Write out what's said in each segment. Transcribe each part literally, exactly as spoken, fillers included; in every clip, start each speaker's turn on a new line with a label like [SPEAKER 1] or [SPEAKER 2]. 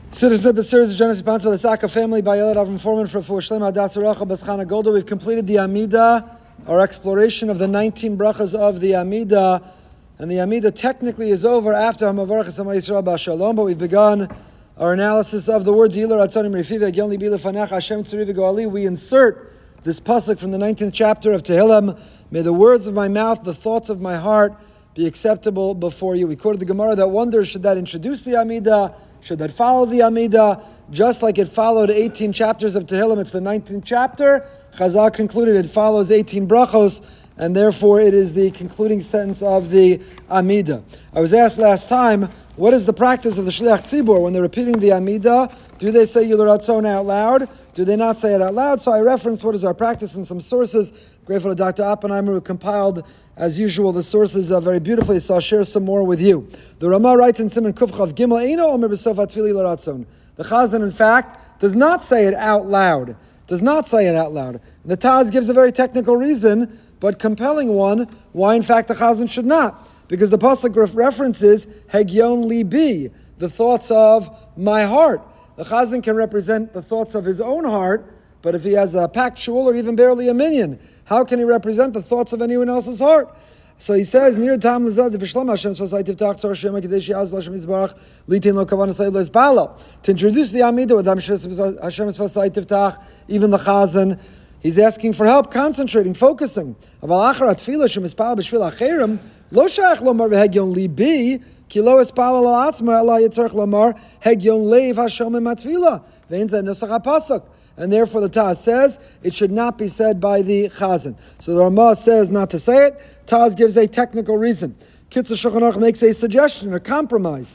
[SPEAKER 1] Citizen of the series of Genesis sponsored by the Saka family by Elad Avram Foreman for Fuhr Shlema Hadassah Rachel Baschana Golda. We've completed the Amida, our exploration of the nineteen brachas of the Amida. And the Amida technically is over after Hamavarach Sama Yisrael B'Shalom, but we've begun our analysis of the words Yilar Atzonim Refiv Yagyon Libi Lefanach Hashem Tzuri V'Goali. We insert this pasuk from the nineteenth chapter of Tehillim. May the words of my mouth, the thoughts of my heart be acceptable before you. We quoted the Gemara that wonders, should that introduce the Amida? Should that follow the Amida? Just like it followed eighteen chapters of Tehillim, it's the nineteenth chapter. Chazal concluded it follows eighteen brachos, and therefore it is the concluding sentence of the Amida. I was asked last time, what is the practice of the Shliach Tzibur when they're repeating the Amida? Do they say Yilar Atzon out loud? Do they not say it out loud? So I referenced what is our practice in some sources. Grateful to Doctor Oppenheimer who compiled, as usual, the sources uh, very beautifully, so I'll share some more with you. The Ramah writes in Siman Kuf Chav Gimel, Eino Omer B'Sof HaTefillah Yilar Atzon. The Chazan, in fact, does not say it out loud. Does not say it out loud. And the Taz gives a very technical reason, but compelling one, why in fact the Chazan should not. Because the pasuk references Hegyon Libi, the thoughts of my heart. The Chazan can represent the thoughts of his own heart, but if he has a packed shul or even barely a minyan, how can he represent the thoughts of anyone else's heart? So he says, near Tam Lazad Vishlam Hashem Svasai Tiftach Tzor Shem Kadesh Yaz Hashem Yisbarach Litin Lo Kavan Asay Lo Balo. To introduce the Amida with Hashem Svasai Tiftach, even the Chazan, he's asking for help, concentrating, focusing. Aval Achar Atfilah Shem Ispal B'Shvil Acherim Lo Shach Lomar VeHegyon Libi Ki Lo Ispal Al Atzma Ela Yitzarch Lomar Hegyon Leiv Hashem Matfilah Vein Zeh Nusach HaPasuk. And therefore the Taz says it should not be said by the Chazan. So the Ramah says not to say it. Taz gives a technical reason. Kitzur Shulchan Aruch makes a suggestion, a compromise.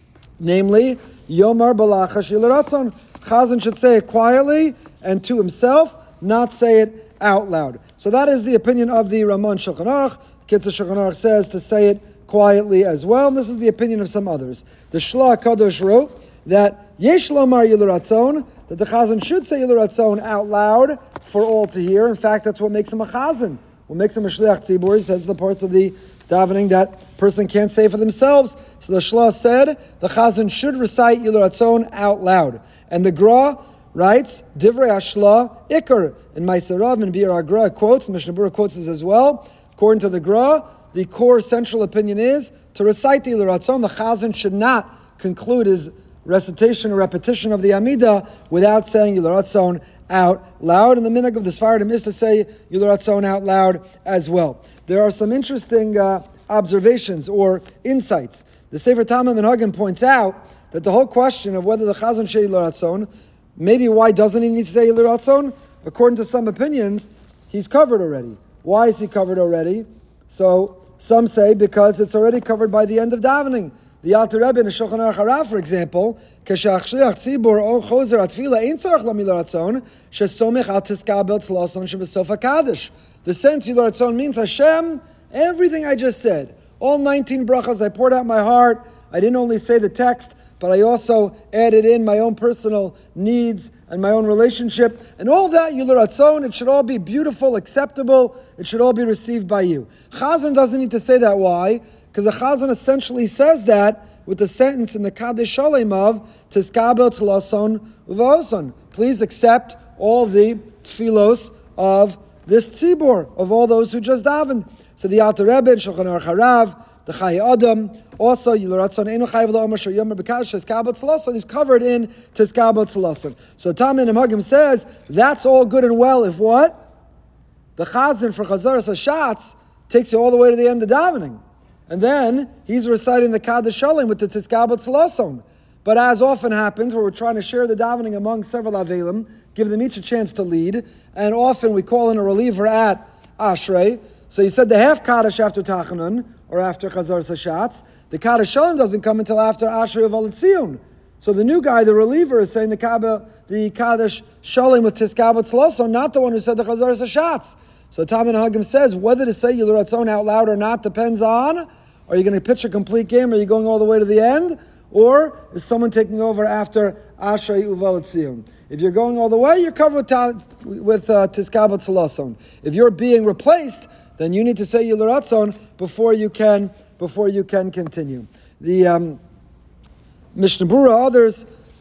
[SPEAKER 1] Namely, Yomar Balachash Yilar Atzon. Chazan should say it quietly and to himself, not say it out loud. So that is the opinion of the Ramah Shulchan Aruch. Kitzur Shulchan Aruch says to say it quietly as well. And this is the opinion of some others. The Shla Kadosh wrote that Yesh Lomar Yilar Atzon, that the Chazan should say Yilar Atzon out loud for all to hear. In fact, that's what makes him a Chazan. What makes him a Shliach Tzibur, he says the parts of the davening that person can't say for themselves. So the Shla said the Chazan should recite Yilar Atzon out loud. And the Gra writes, Divrei Hashla Ikar. In Maisarav and Bir Agra quotes, Mishnah Berurah quotes this as well. According to the Gra, the core central opinion is to recite the Yilar Atzon. The Chazan should not conclude his recitation or repetition of the Amida without saying Yilar Atzon out loud. And the minhag of the Sfaradim is to say Yilar Atzon out loud as well. There are some interesting uh, observations or insights. The Sefer Tamim Minhagim points out that the whole question of whether the Chazan should say Yilar Atzon, maybe why doesn't he need to say Yilar Atzon? According to some opinions, he's covered already. Why is he covered already? So some say because it's already covered by the end of davening. The Alter Rebbe in the Shulchan Aruch Harav, for example, Keshach Shliach Tzibur O Chozer Atfila Ein Tzarich Lo Yilar Atzon Shesomech Al Tiskabel Tzlason Shebesof HaKadosh. The sense Yilar Atzon means Hashem, everything I just said, all nineteen brachas, I poured out my heart. I didn't only say the text, but I also added in my own personal needs and my own relationship. And all that, Yilar Atzon, it should all be beautiful, acceptable. It should all be received by you. Chazan doesn't need to say that. Why? Because the Chazan essentially says that with the sentence in the Kaddish Shalem of Tiskabel Tzlason Uvaoson. Please accept all the tfilos of this tzibur, of all those who just davened. So the Alter Rebbe in Shulchan Aruch Harav, the Chayei Adam, also Yilar Atzon Eino Chayav Lo Omer Yomer B'Kaddish Tiskabel Tzlason is covered in Tiskabel Tzlason. So Tamim Minhagim says that's all good and well if what? The Chazan for Chazaras HaShatz takes you all the way to the end of davening. And then he's reciting the Kaddish Shalom with the Tiskabel Tzlason. But as often happens, where we're trying to share the davening among several Avelim, give them each a chance to lead, and often we call in a reliever at Ashrei. So he said the half Kaddish after Tachanun, or after Chazaras HaShatz. The Kaddish Shalom doesn't come until after Ashrei Uval Tzion. So the new guy, the reliever, is saying the Kabbah, the Kaddish Shalom with Tiskabel Tzlason, not the one who said the Chazaras HaShatz. So Tamim Minhagim says whether to say Yilar Atzon out loud or not depends on, are you going to pitch a complete game? Are you going all the way to the end? Or is someone taking over after Ashrei Uval Tzion? If you're going all the way, you're covered with, ta- with uh, Tiskabel Tzlason. If you're being replaced, then you need to say Yilar Atzon before you can before you can continue. The um, Mishnah Berurah, others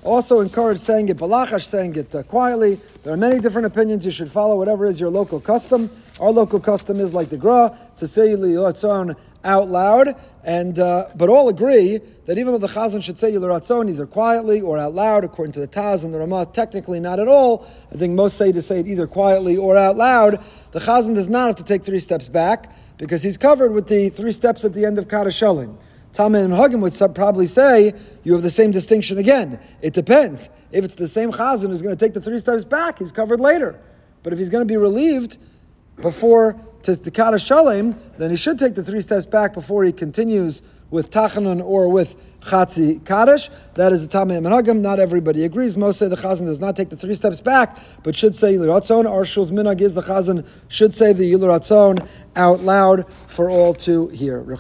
[SPEAKER 1] also encourage saying it balachash, saying it uh, quietly. There are many different opinions. You should follow whatever is your local custom. Our local custom is like the Gra, to say L'Ratzon out loud, and uh, but all agree that even though the Chazan should say L'Ratzon either quietly or out loud, according to the Taz and the Ramah, technically not at all. I think most say to say it either quietly or out loud. The Chazan does not have to take three steps back because he's covered with the three steps at the end of Kaddish Shalim. Talmid and Hagim would probably say you have the same distinction again. It depends. If it's the same Chazan who's going to take the three steps back, he's covered later. But if he's going to be relieved before to the Kaddish Shalem, then he should take the three steps back before he continues with Tachanun or with Chatzi Kaddish. That is the Talmid and Hagim. Not everybody agrees. Most say the Chazan does not take the three steps back, but should say L'Ratzon. Our Shul's minhag is the Chazan should say the L'Ratzon out loud for all to hear.